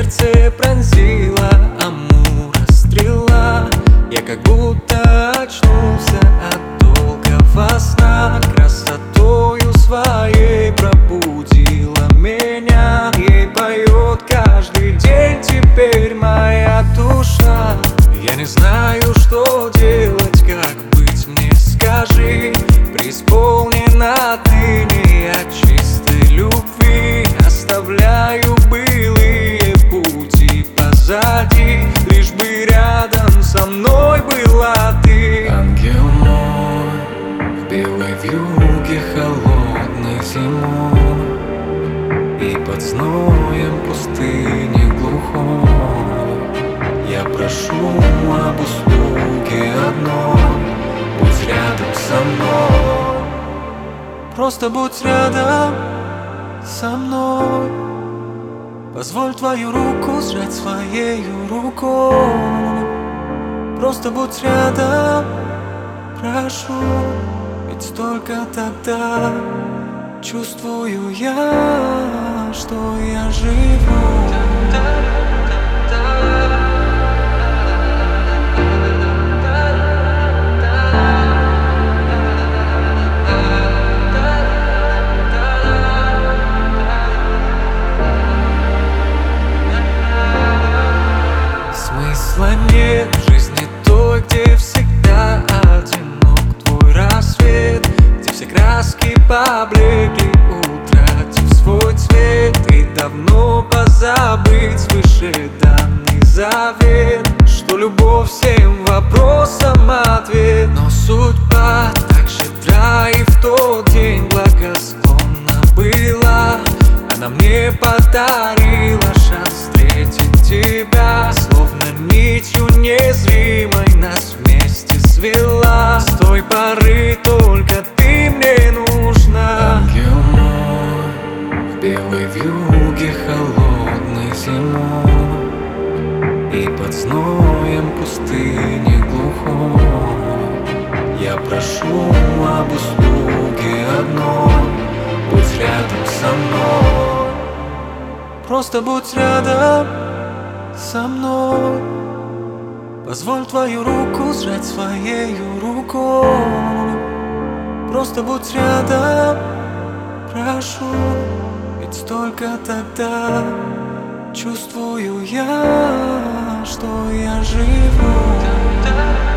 сердце пронзила амура стрела. Я как будто очнулся от долгого сна. Красотою своей пробудила меня. Ей поет каждый день теперь моя душа. Я не знаю, что делать, как быть мне, скажи. Преисполнена отныне от чистой любви. Оставляю былые пути позади, лишь бы рядом со мной была ты. Ангел мой, в белой вьюге холодной зимой и под зноем пустыни глухой, я прошу об услуге одной: будь рядом со мной. Просто будь рядом со мной. Позволь твою руку сжать своею рукой. Просто будь рядом, прошу. Ведь только тогда чувствую я, что я живу. Смысла нет в жизни той, где всегда одинок твой рассвет, где все краски поблекли, утратив свой цвет. И давно позабыть свыше данный завет, что любовь всем вопросам ответ. Но судьба так щедра и в тот день благосклонна была. Она мне подарила шанс встретить тебя, словно нитью незримой нас вместе свела. С той поры только ты мне нужна. Ангел мой, в белой вьюге холодной зимой и под зноем пустыни глухой, я прошу об услуге одной: будь рядом со мной. Просто будь рядом со мной. Позволь твою руку сжать своею рукой. Просто будь рядом, прошу. Ведь только тогда чувствую я, что я живу.